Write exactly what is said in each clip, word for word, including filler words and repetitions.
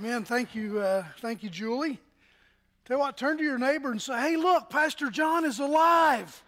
Amen. Thank you, uh, thank you, Julie. Tell you what, turn to your neighbor and say, "Hey, look, Pastor John is alive."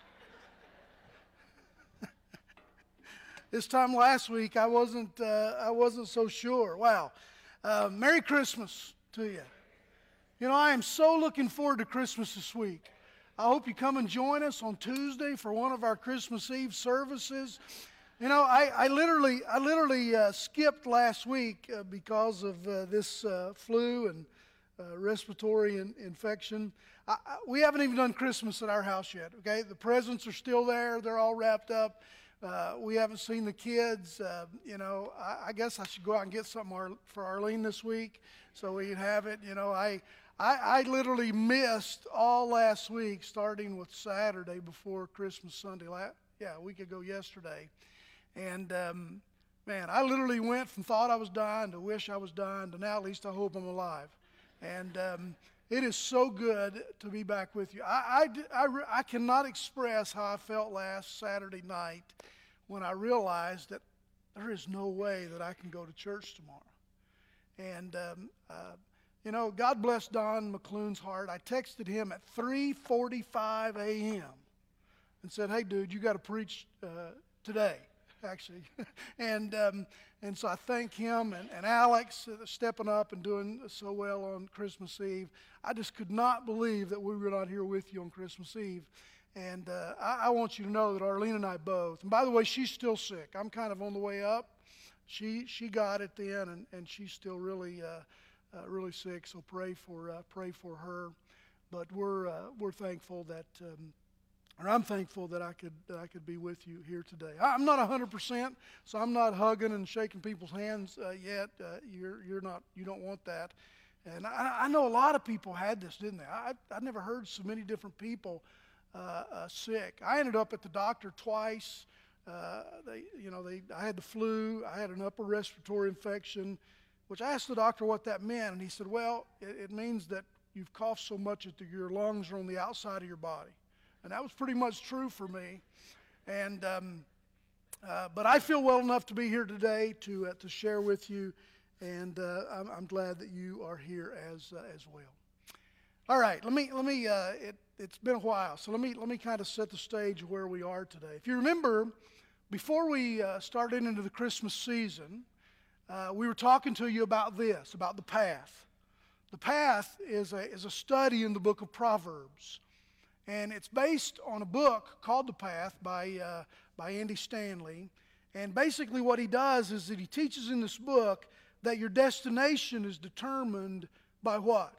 This time last week, I wasn't, uh, I wasn't so sure. Wow. Uh, Merry Christmas to you. You know, I am so looking forward to Christmas this week. I hope you come and join us on Tuesday for one of our Christmas Eve services. You know, I, I literally, I literally uh, skipped last week uh, because of uh, this uh, flu and uh, respiratory in, infection. I, I, we haven't even done Christmas at our house yet. Okay, the presents are still there; they're all wrapped up. Uh, we haven't seen the kids. Uh, you know, I, I guess I should go out and get something Ar- for Arlene this week so we can have it. You know, I, I, I literally missed all last week, starting with Saturday before Christmas Sunday. La- yeah, a week ago yesterday. And, um, man, I literally went from thought I was dying to wish I was dying to now at least I hope I'm alive. And um, it is so good to be back with you. I, I, I, I cannot express how I felt last Saturday night when I realized that there is no way that I can go to church tomorrow. And, um, uh, you know, God bless Don McClune's heart. I texted him at three forty-five a.m. and said, "Hey, dude, you got to preach uh, today." Actually, and um, and so I thank him and, and Alex uh, stepping up and doing so well on Christmas Eve. I just could not believe that we were not here with you on Christmas Eve, and uh, I, I want you to know that Arlene and I both. And by the way, she's still sick. I'm kind of on the way up. She she got it then, and, and she's still really uh, uh, really sick. So pray for uh, pray for her. But we're uh, we're thankful that. Um, And I'm thankful that I could that I could be with you here today. I'm not one hundred percent, so I'm not hugging and shaking people's hands uh, yet. Uh, you're you're not you don't want that. And I, I know a lot of people had this, didn't they? I I never heard so many different people uh, uh, sick. I ended up at the doctor twice. Uh, they you know they I had the flu. I had an upper respiratory infection, which I asked the doctor what that meant, and he said, "Well, it, it means that you've coughed so much that your lungs are on the outside of your body." And that was pretty much true for me. And um, uh, but I feel well enough to be here today to uh, to share with you, and uh, I'm, I'm glad that you are here as uh, as well. All right, let me let me. Uh, it it's been a while, so let me let me kind of set the stage of where we are today. If you remember, before we uh, started into the Christmas season, uh, we were talking to you about this, about the path. The path is a is a study in the book of Proverbs. And it's based on a book called The Path by uh, by Andy Stanley. And basically what he does is that he teaches in this book that your destination is determined by what?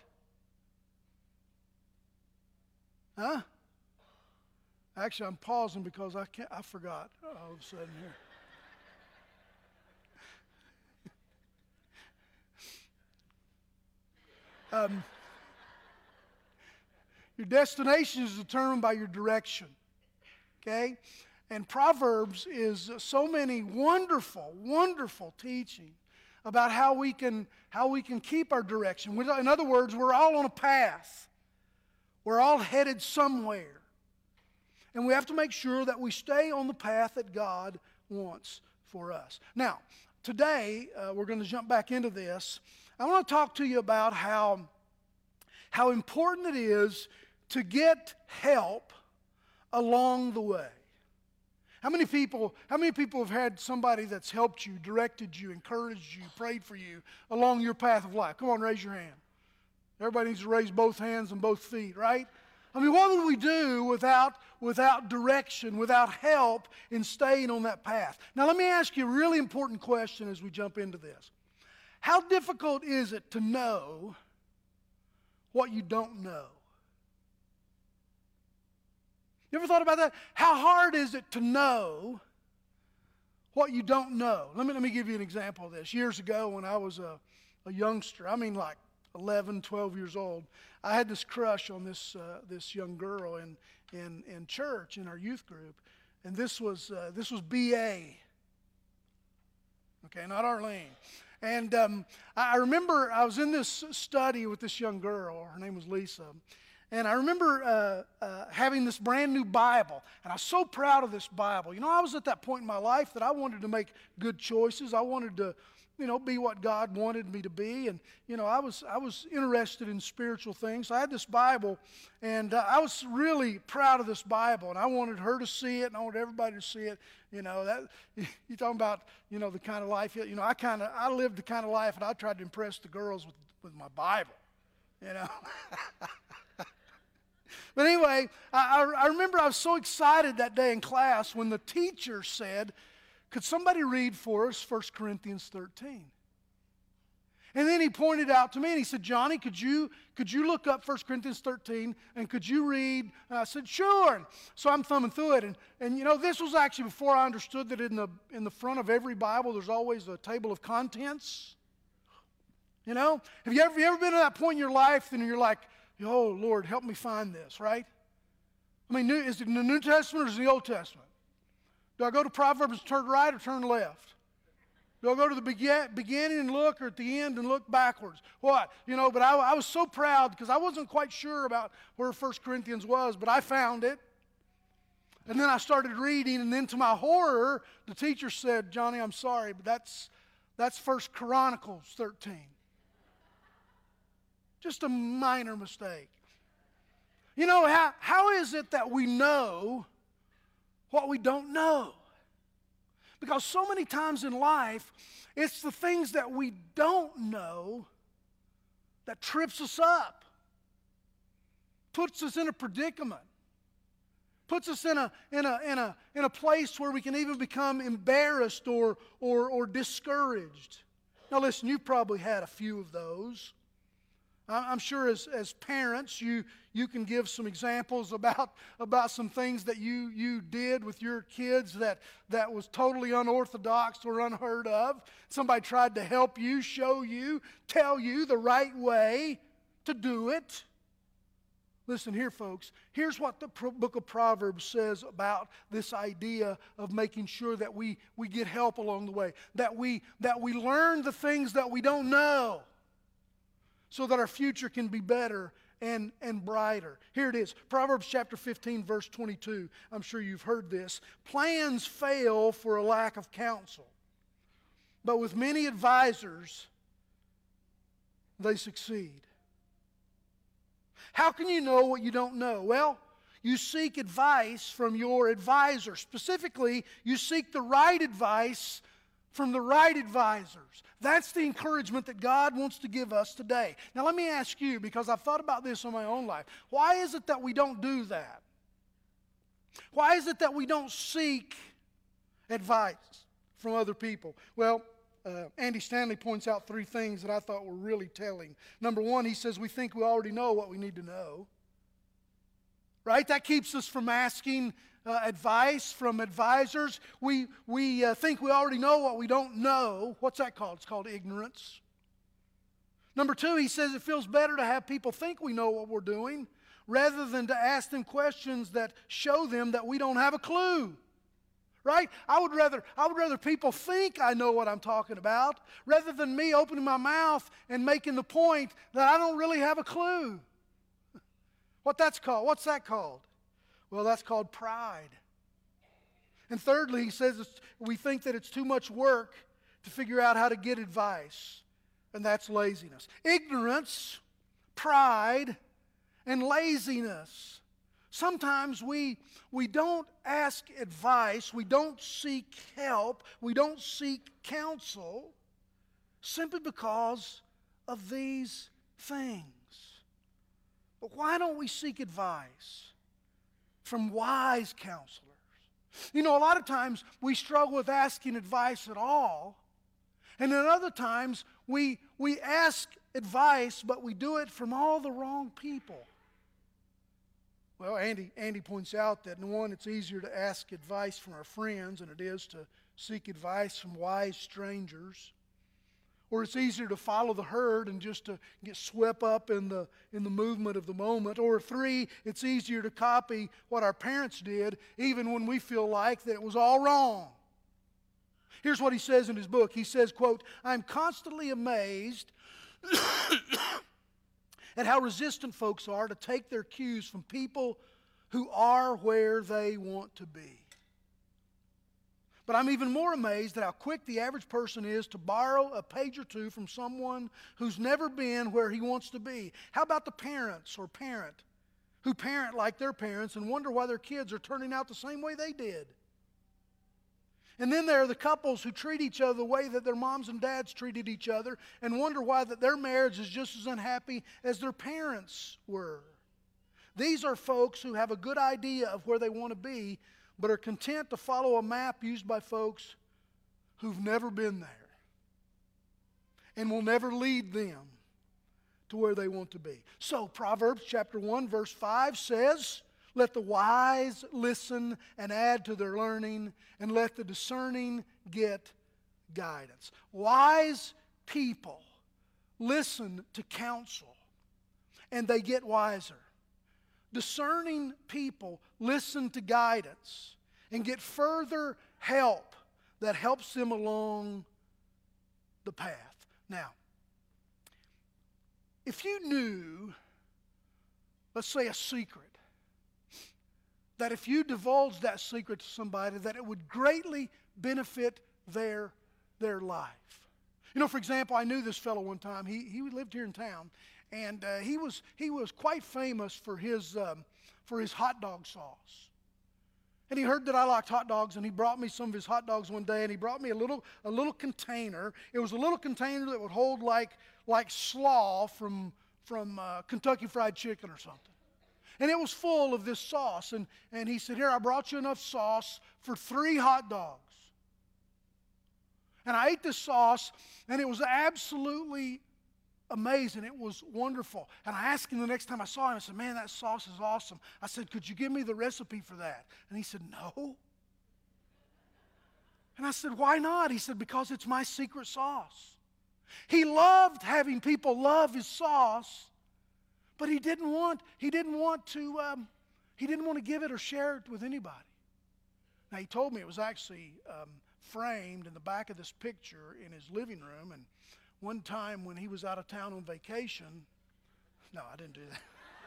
Huh? Actually, I'm pausing because I can't. I forgot all of a sudden here. um, Your destination is determined by your direction, okay? And Proverbs is so many wonderful, wonderful teaching about how we can how we can keep our direction. In other words, we're all on a path. We're all headed somewhere. And we have to make sure that we stay on the path that God wants for us. Now, today, uh, we're going to jump back into this. I want to talk to you about how, how important it is to get help along the way. How many people, how many people have had somebody that's helped you, directed you, encouraged you, prayed for you along your path of life? Come on, raise your hand. Everybody needs to raise both hands and both feet, right? I mean, what would we do without, without direction, without help in staying on that path? Now, let me ask you a really important question as we jump into this. How difficult is it to know what you don't know? You ever thought about that? How hard is it to know what you don't know? Let me, let me give you an example of this. Years ago when I was a, a youngster, I mean like eleven, twelve years old, I had this crush on this uh, this young girl in, in, in church, in our youth group. And this was, uh, this was B A. Okay, not Arlene. And um, I remember I was in this study with this young girl. Her name was Lisa. And I remember uh, uh, having this brand new Bible, and I was so proud of this Bible. You know, I was at that point in my life that I wanted to make good choices. I wanted to you know, be what God wanted me to be. And, you know, I was I was interested in spiritual things. So I had this Bible, and uh, I was really proud of this Bible. And I wanted her to see it, and I wanted everybody to see it. You know, that you're talking about, you know, the kind of life, you know, I kind of, I lived the kind of life, and I tried to impress the girls with, with my Bible, you know. But anyway, I, I remember I was so excited that day in class when the teacher said, could somebody read for us First Corinthians thirteen? And then he pointed out to me and he said, Johnny, could you could you look up First Corinthians thirteen and could you read? And I said, sure. And so I'm thumbing through it. And, and you know, this was actually before I understood that in the in the front of every Bible there's always a table of contents. You know? Have you ever, have you ever been to that point in your life and you're like, oh, Lord, help me find this, right? I mean, is it in the New Testament or is it in the Old Testament? Do I go to Proverbs and turn right or turn left? Do I go to the begin, beginning and look or at the end and look backwards? What? You know, but I, I was so proud because I wasn't quite sure about where First Corinthians was, but I found it. And then I started reading, and then to my horror, the teacher said, Johnny, I'm sorry, but that's, that's First Chronicles thirteen. Just a minor mistake. You know, how, how is it that we know what we don't know? Because so many times in life, it's the things that we don't know that trips us up, puts us in a predicament, puts us in a, in a, in a, in a place where we can even become embarrassed or, or, or discouraged. Now listen, you've probably had a few of those. I'm sure as, as parents, you, you can give some examples about, about some things that you, you did with your kids that, that was totally unorthodox or unheard of. Somebody tried to help you, show you, tell you the right way to do it. Listen here, folks. Here's what the book of Proverbs says about this idea of making sure that we, we get help along the way, that we, that we learn the things that we don't know, so that our future can be better and, and brighter. Here it is, Proverbs chapter fifteen, verse twenty-two. I'm sure you've heard this. Plans fail for a lack of counsel, but with many advisors, they succeed. How can you know what you don't know? Well, you seek advice from your advisor. Specifically, you seek the right advice from the right advisors. That's the encouragement that God wants to give us today. Now let me ask you, because I've thought about this in my own life, why is it that we don't do that? Why is it that we don't seek advice from other people? Well, uh, Andy Stanley points out three things that I thought were really telling. Number one, he says we think we already know what we need to know. Right? That keeps us from asking Uh, advice from advisors. We, we uh, think we already know what we don't know. What's that called? It's called ignorance. Number two, he says it feels better to have people think we know what we're doing rather than to ask them questions that show them that we don't have a clue. Right? I would rather, I would rather people think I know what I'm talking about rather than me opening my mouth and making the point that I don't really have a clue. What that's called? What's that called? Well, that's called pride. And thirdly, he says it's, we think that it's too much work to figure out how to get advice, and that's laziness. Ignorance, pride, and laziness. Sometimes we, we don't ask advice, we don't seek help, we don't seek counsel simply because of these things. But why don't we seek advice from wise counselors? You know, a lot of times we struggle with asking advice at all. And then other times we, we ask advice, but we do it from all the wrong people. Well, Andy, Andy points out that, in one, it's easier to ask advice from our friends than it is to seek advice from wise strangers. Or it's easier to follow the herd and just to get swept up in the, in the movement of the moment. Or three, it's easier to copy what our parents did even when we feel like that it was all wrong. Here's what he says in his book. He says, quote, I'm constantly amazed at how resistant folks are to take their cues from people who are where they want to be. But I'm even more amazed at how quick the average person is to borrow a page or two from someone who's never been where he wants to be. How about the parents or parent who parent like their parents and wonder why their kids are turning out the same way they did? And then there are the couples who treat each other the way that their moms and dads treated each other and wonder why that their marriage is just as unhappy as their parents were. These are folks who have a good idea of where they want to be, but are content to follow a map used by folks who've never been there and will never lead them to where they want to be. So Proverbs chapter one verse five says, "Let the wise listen and add to their learning, and let the discerning get guidance." Wise people listen to counsel, and they get wiser. Discerning people listen to guidance and get further help that helps them along the path. Now, if you knew, let's say, a secret, that if you divulged that secret to somebody, that it would greatly benefit their, their life. You know, for example, I knew this fellow one time. He, he lived here in town. And uh, he was he was quite famous for his um, for his hot dog sauce. And he heard that I liked hot dogs, and he brought me some of his hot dogs one day. And he brought me a little a little container. It was a little container that would hold like like slaw from from uh, Kentucky Fried Chicken or something. And it was full of this sauce. And and he said, "Here, I brought you enough sauce for three hot dogs." And I ate this sauce, and it was absolutely amazing. It was wonderful. And I asked him the next time I saw him, I said, "Man, that sauce is awesome." I said, "Could you give me the recipe for that?" And he said, "No." And I said, "Why not?" He said, "Because it's my secret sauce." He loved having people love his sauce, but he didn't want he didn't want to um, he didn't want to give it or share it with anybody. Now, he told me it was actually um, framed in the back of this picture in his living room. And one time when he was out of town on vacation, no, I didn't do that.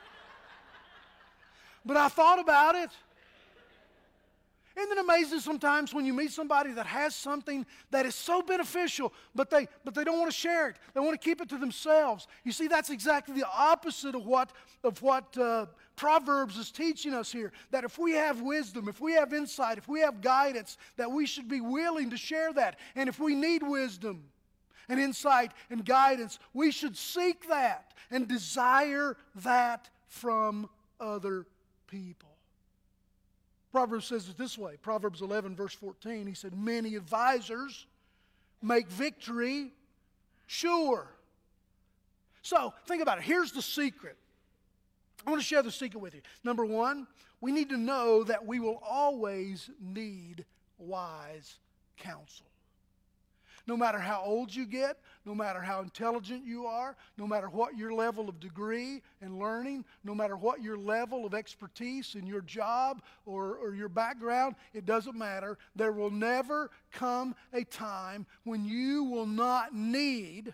But I thought about it. Isn't it amazing sometimes when you meet somebody that has something that is so beneficial, but they but they don't want to share it. They want to keep it to themselves. You see, that's exactly the opposite of what of what uh, Proverbs is teaching us here. That if we have wisdom, if we have insight, if we have guidance, that we should be willing to share that. And if we need wisdom and insight and guidance, we should seek that and desire that from other people. Proverbs says it this way, Proverbs eleven verse fourteen, he said, "Many advisors make victory sure." So, think about it. Here's the secret. I want to share the secret with you. Number one, we need to know that we will always need wise counsel. No matter how old you get, no matter how intelligent you are, no matter what your level of degree and learning, no matter what your level of expertise in your job or, or your background, it doesn't matter. There will never come a time when you will not need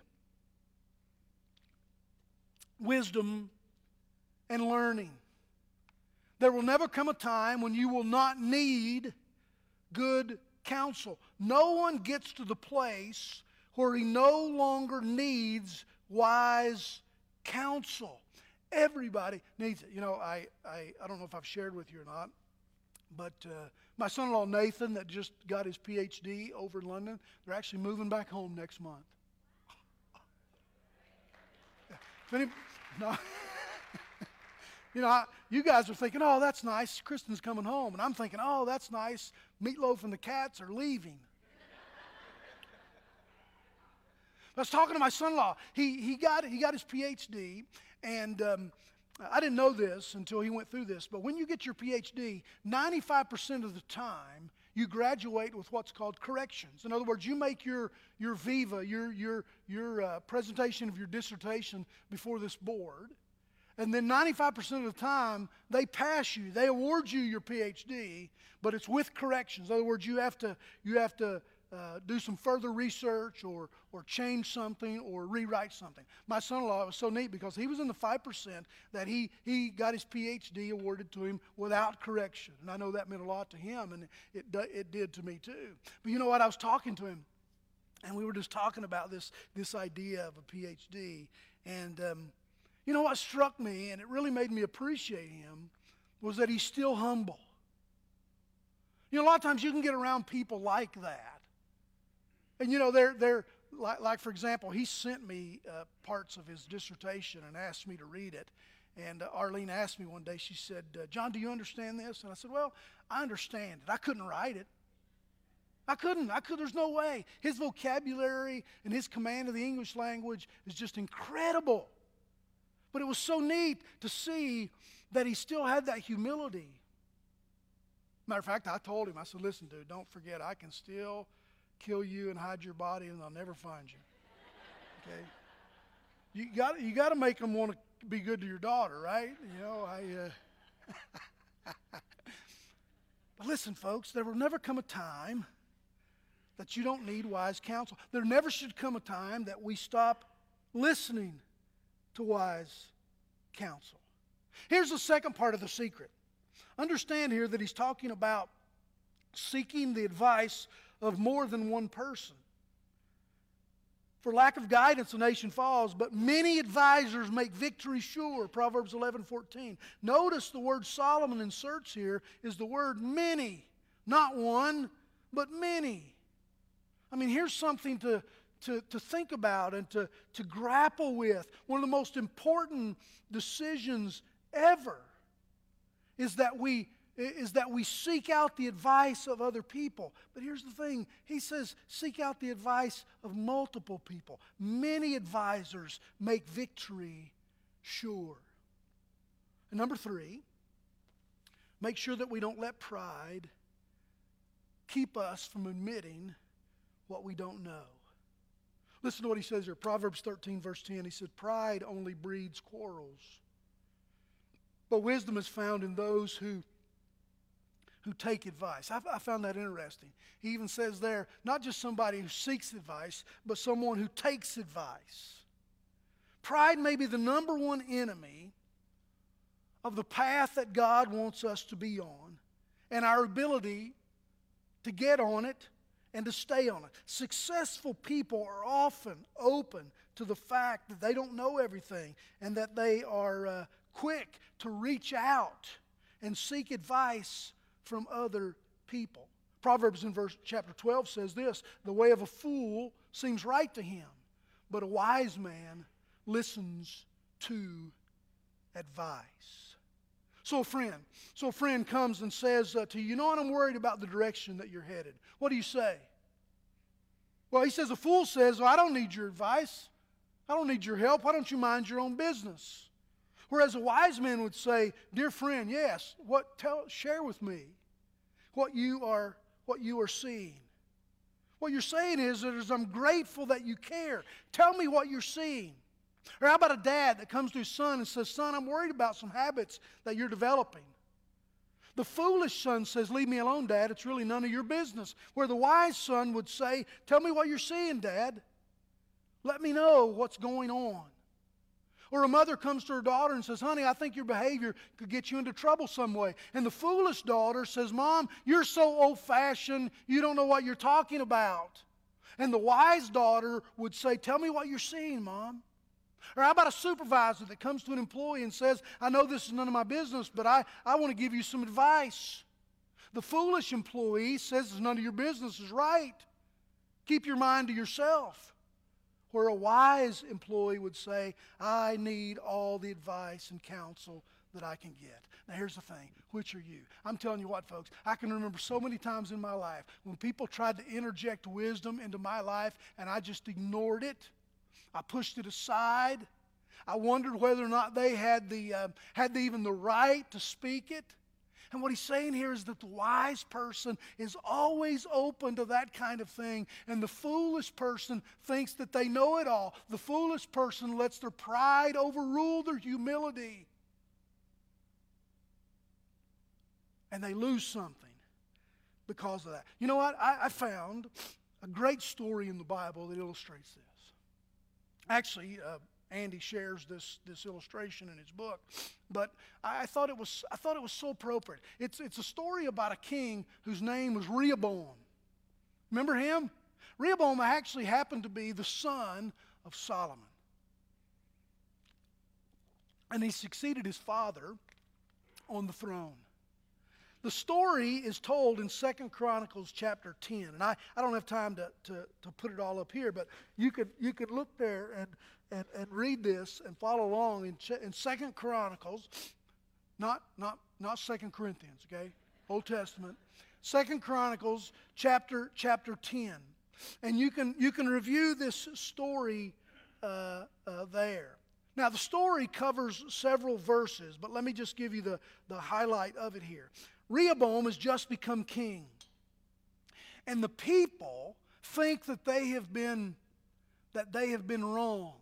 wisdom and learning. There will never come a time when you will not need good counsel. No one gets to the place where he no longer needs wise counsel. Everybody needs it. You know, I, I, I don't know if I've shared with you or not, but uh, my son-in-law Nathan that just got his P H D over in London, they're actually moving back home next month. If any, no. You know, I, you guys are thinking, "Oh, that's nice, Kristen's coming home." And I'm thinking, "Oh, that's nice, Meatloaf and the cats are leaving." I was talking to my son-in-law. He, he, got, he got his P H D, and um, I didn't know this until he went through this, but when you get your P H D, ninety-five percent of the time, you graduate with what's called corrections. In other words, you make your, your viva, your, your, your uh, presentation of your dissertation before this board, and then ninety-five percent of the time, they pass you. They award you your P H D, but it's with corrections. In other words, you have to, you have to uh, do some further research or, or change something or rewrite something. My son-in-law was so neat because he was in the five percent that he, he got his P H D awarded to him without correction. And I know that meant a lot to him, and it, it did to me too. But you know what? I was talking to him, and we were just talking about this, this idea of a P H D. And um, you know what struck me, and it really made me appreciate him, was that he's still humble. You know, a lot of times you can get around people like that. And, you know, they're, they're like, like for example, he sent me uh, parts of his dissertation and asked me to read it. And uh, Arlene asked me one day, she said, uh, John, do you understand this? And I said, well, I understand it. I couldn't write it. I couldn't. I could. There's no way. His vocabulary and his command of the English language is just incredible. But it was so neat to see that he still had that humility. Matter of fact, I told him, I said, listen, dude, don't forget, I can still kill you and hide your body and they'll never find you. Okay? You got you got to make them want to be good to your daughter, right? You know, I... Uh... But listen, folks, there will never come a time that you don't need wise counsel. There never should come a time that we stop listening to wise counsel. Here's the second part of the secret. Understand here that he's talking about seeking the advice of more than one person. For lack of guidance, a nation falls, but many advisors make victory sure. Proverbs eleven fourteen. Notice the word Solomon inserts here is the word many. Not one, but many. I mean, here's something to, to, to think about and to, to grapple with. One of the most important decisions ever is that we is that we seek out the advice of other people. But here's the thing. He says seek out the advice of multiple people. Many advisors make victory sure. And number three, make sure that we don't let pride keep us from admitting what we don't know. Listen to what he says here. Proverbs thirteen verse ten. He said, pride only breeds quarrels, but wisdom is found in those who, who take advice. I, I found that interesting. He even says there, not just somebody who seeks advice, but someone who takes advice. Pride may be the number one enemy of the path that God wants us to be on and our ability to get on it and to stay on it. Successful people are often open to the fact that they don't know everything and that they are uh, quick to reach out and seek advice from other people. Proverbs in verse chapter twelve says this, the way of a fool seems right to him, but a wise man listens to advice. So a friend, so a friend comes and says uh, to you, you know what, I'm worried about the direction that you're headed. What do you say? Well, he says, a fool says, well, I don't need your advice. I don't need your help. Why don't you mind your own business? Whereas a wise man would say, dear friend, yes, what tell share with me what you are what you are seeing. What you're saying is, is I'm grateful that you care. Tell me what you're seeing. Or how about a dad that comes to his son and says, son, I'm worried about some habits that you're developing. The foolish son says, leave me alone, Dad. It's really none of your business. Where the wise son would say, tell me what you're seeing, Dad. Let me know what's going on. Or a mother comes to her daughter and says, honey, I think your behavior could get you into trouble some way. And the foolish daughter says, Mom, you're so old-fashioned, you don't know what you're talking about. And the wise daughter would say, tell me what you're seeing, Mom. Or how about a supervisor that comes to an employee and says, I know this is none of my business, but I, I want to give you some advice. The foolish employee says it's none of your business is right. Keep your mind to yourself. Where a wise employee would say, I need all the advice and counsel that I can get. Now here's the thing, which are you? I'm telling you what, folks, I can remember so many times in my life when people tried to interject wisdom into my life and I just ignored it. I pushed it aside. I wondered whether or not they had the uh, had the, even the right to speak it. And what he's saying here is that the wise person is always open to that kind of thing, and the foolish person thinks that they know it all. The foolish person lets their pride overrule their humility, and they lose something because of that. You know what? I, I found a great story in the Bible that illustrates this. Actually, uh, Andy shares this, this illustration in his book, but I, I thought it was I thought it was so appropriate. It's it's a story about a king whose name was Rehoboam. Remember him? Rehoboam actually happened to be the son of Solomon. And he succeeded his father on the throne. The story is told in Second Chronicles chapter ten. And I, I don't have time to, to, to put it all up here, but you could you could look there and, and, and read this and follow along in, in Second Chronicles, not not not Second Corinthians, okay? Old Testament. Second Chronicles chapter chapter ten. And you can you can review this story uh, uh, there. Now, the story covers several verses, but let me just give you the, the highlight of it here. Rehoboam has just become king. And the people think that they have been, that they have been wronged.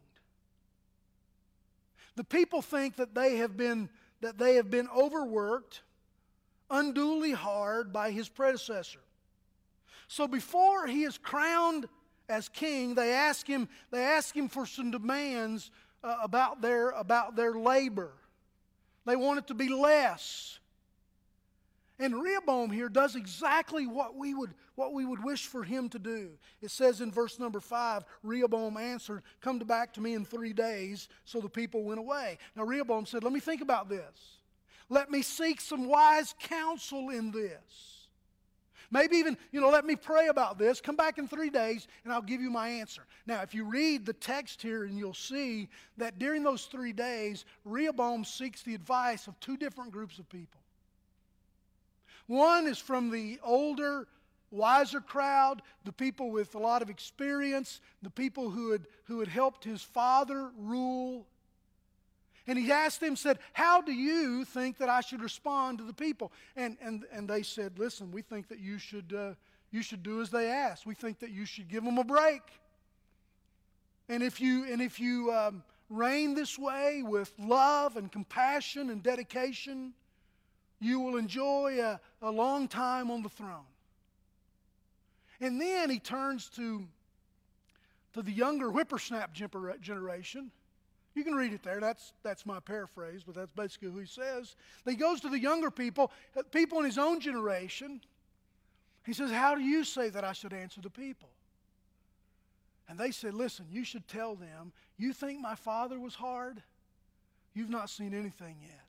The people think that they have been, that they have been overworked, unduly hard by his predecessor. So before he is crowned as king, they ask him, they ask him for some demands Uh, about their about their labor. They want it to be less. And Rehoboam here does exactly what we would what we would wish for him to do. It says in verse number five, Rehoboam answered, "Come back to me in three days." So the people went away. Now Rehoboam said, "Let me think about this. Let me seek some wise counsel in this. Maybe even, you know, let me pray about this. Come back in three days and I'll give you my answer." Now, if you read the text here, and you'll see that during those three days, Rehoboam seeks the advice of two different groups of people. One is from the older, wiser crowd, the people with a lot of experience, the people who had, who had helped his father rule. And he asked them, said, "How do you think that I should respond to the people?" And and and they said, "Listen, we think that you should uh, you should do as they ask. We think that you should give them a break. And if you and if you um, reign this way with love and compassion and dedication, you will enjoy a, a long time on the throne." And then he turns to to the younger whippersnap generation. You can read it there. That's, that's my paraphrase, but that's basically who he says. He goes to the younger people, people in his own generation. He says, "How do you say that I should answer the people?" And they said, "Listen, you should tell them, you think my father was hard? You've not seen anything yet.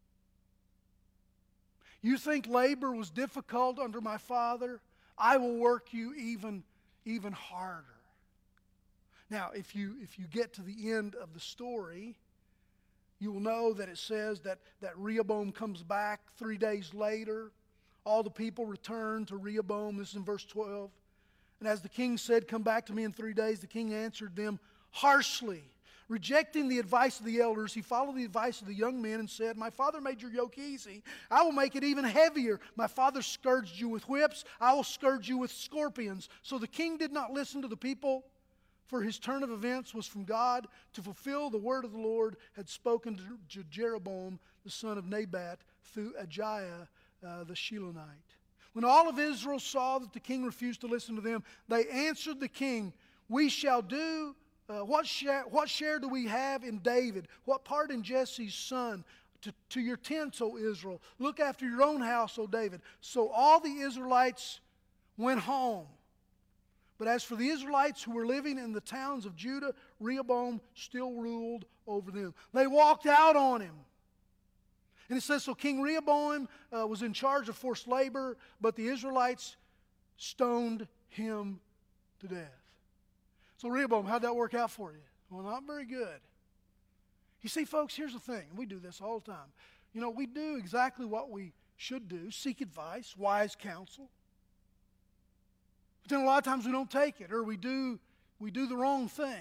You think labor was difficult under my father? I will work you even, even harder." Now, if you if you get to the end of the story, you will know that it says that, that Rehoboam comes back three days later. All the people return to Rehoboam. This is in verse twelve. "And as the king said, 'Come back to me in three days,' the king answered them harshly. Rejecting the advice of the elders, he followed the advice of the young men and said, 'My father made your yoke easy. I will make it even heavier. My father scourged you with whips. I will scourge you with scorpions.' So the king did not listen to the people, for his turn of events was from God to fulfill the word of the Lord had spoken to Jeroboam, the son of Nebat, through Ahiah uh, the Shilonite. When all of Israel saw that the king refused to listen to them, they answered the king, 'We shall do, uh, what, share, what share do we have in David? What part in Jesse's son? To, to your tents, O Israel. Look after your own house, O David.' So all the Israelites went home. But as for the Israelites who were living in the towns of Judah, Rehoboam still ruled over them." They walked out on him. And it says, so King Rehoboam uh, was in charge of forced labor, but the Israelites stoned him to death. So Rehoboam, how'd that work out for you? Well, not very good. You see, folks, here's the thing. We do this all the time. You know, we do exactly what we should do. Seek advice, wise counsel. But then a lot of times we don't take it, or we do, we do the wrong thing.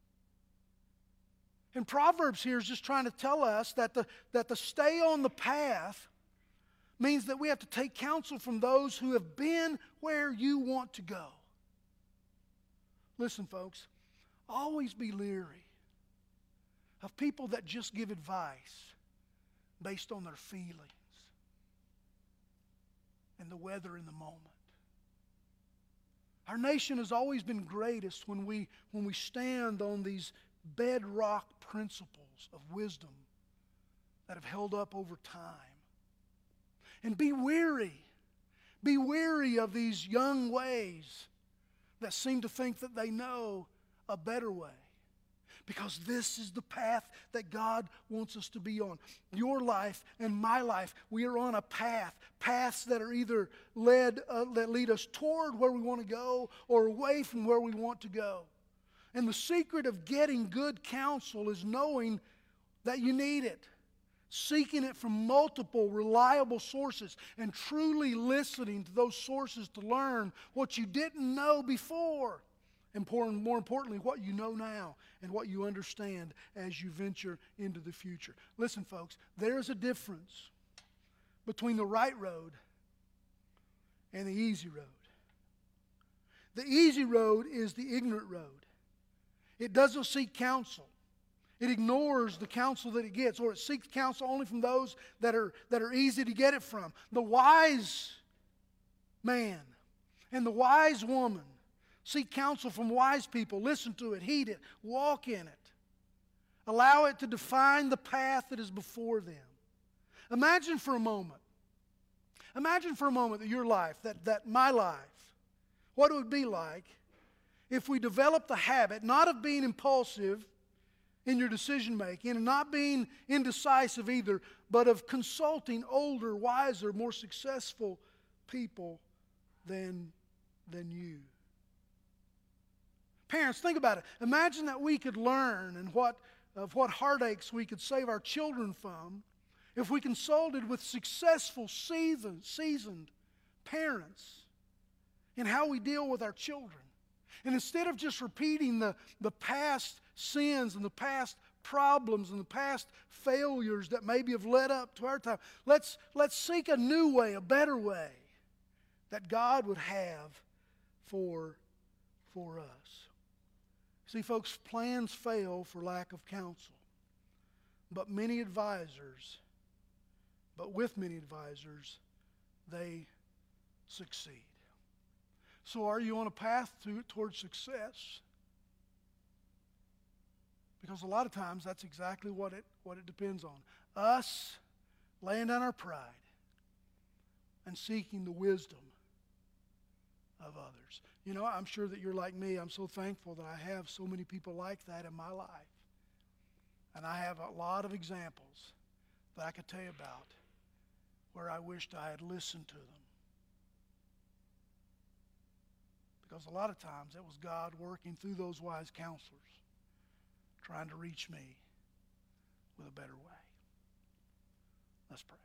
And Proverbs here is just trying to tell us that the, that the stay on the path means that we have to take counsel from those who have been where you want to go. Listen, folks, always be leery of people that just give advice based on their feelings and the weather in the moment. Our nation has always been greatest when we, when we stand on these bedrock principles of wisdom that have held up over time. And be weary. Be weary of these young ways that seem to think that they know a better way. Because this is the path that God wants us to be on. Your life and my life, we are on a path. Paths that are either led, uh, that lead us toward where we want to go or away from where we want to go. And the secret of getting good counsel is knowing that you need it. Seeking it from multiple reliable sources and truly listening to those sources to learn what you didn't know before. And more importantly, what you know now and what you understand as you venture into the future. Listen, folks, there is a difference between the right road and the easy road. The easy road is the ignorant road. It doesn't seek counsel. It ignores the counsel that it gets, or it seeks counsel only from those that are, that are easy to get it from. The wise man and the wise woman seek counsel from wise people. Listen to it, heed it, walk in it. Allow it to define the path that is before them. Imagine for a moment, imagine for a moment that your life, that, that my life, what it would be like if we developed the habit not of being impulsive in your decision making and not being indecisive either, but of consulting older, wiser, more successful people than, than you. Parents, think about it. Imagine that we could learn and what, of what heartaches we could save our children from if we consulted with successful, seasoned, seasoned parents in how we deal with our children. And instead of just repeating the, the past sins and the past problems and the past failures that maybe have led up to our time, let's, let's seek a new way, a better way that God would have for, for us. See, folks, plans fail for lack of counsel. But many advisors, but with many advisors, they succeed. So are you on a path to, towards success? Because a lot of times that's exactly what it, what it depends on. Us laying down our pride and seeking the wisdom of others. You know, I'm sure that you're like me. I'm so thankful that I have so many people like that in my life. And I have a lot of examples that I could tell you about where I wished I had listened to them. Because a lot of times it was God working through those wise counselors, trying to reach me with a better way. Let's pray.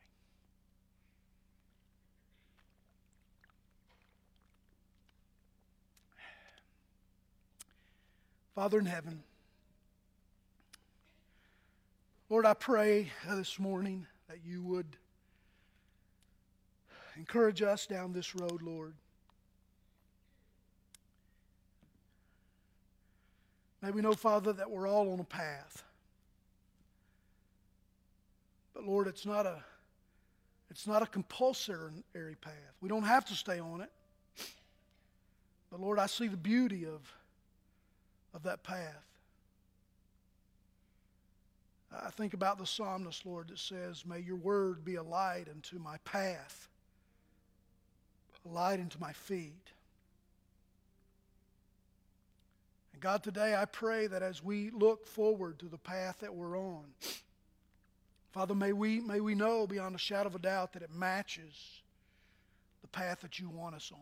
Father in heaven, Lord, I pray this morning that you would encourage us down this road, Lord. May we know, Father, that we're all on a path. But Lord, it's not a it's not a compulsory path. We don't have to stay on it. But Lord, I see the beauty of, of that path. I think about the psalmist, Lord, that says, may your word be a light unto my path, a light unto my feet. And God, today I pray that as we look forward to the path that we're on, Father, may we, may we know beyond a shadow of a doubt that it matches the path that you want us on.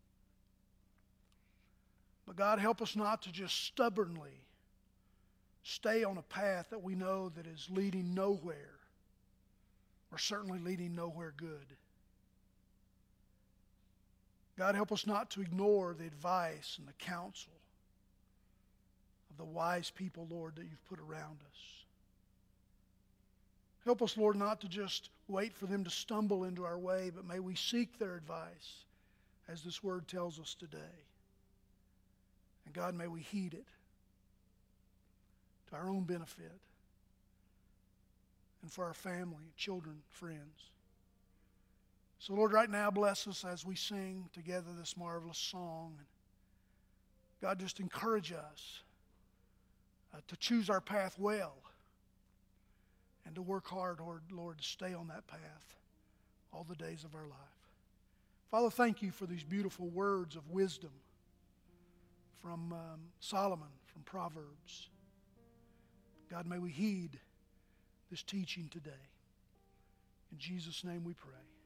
But God, help us not to just stubbornly stay on a path that we know that is leading nowhere, or certainly leading nowhere good. God, help us not to ignore the advice and the counsel of the wise people, Lord, that you've put around us. Help us, Lord, not to just wait for them to stumble into our way, but may we seek their advice, as this word tells us today. And God, may we heed it to our own benefit and for our family, children, friends. So, Lord, right now, bless us as we sing together this marvelous song. God, just encourage us uh, to choose our path well and to work hard, Lord, Lord, to stay on that path all the days of our life. Father, thank you for these beautiful words of wisdom from um, Solomon, from Proverbs. God, may we heed this teaching today. In Jesus' name we pray.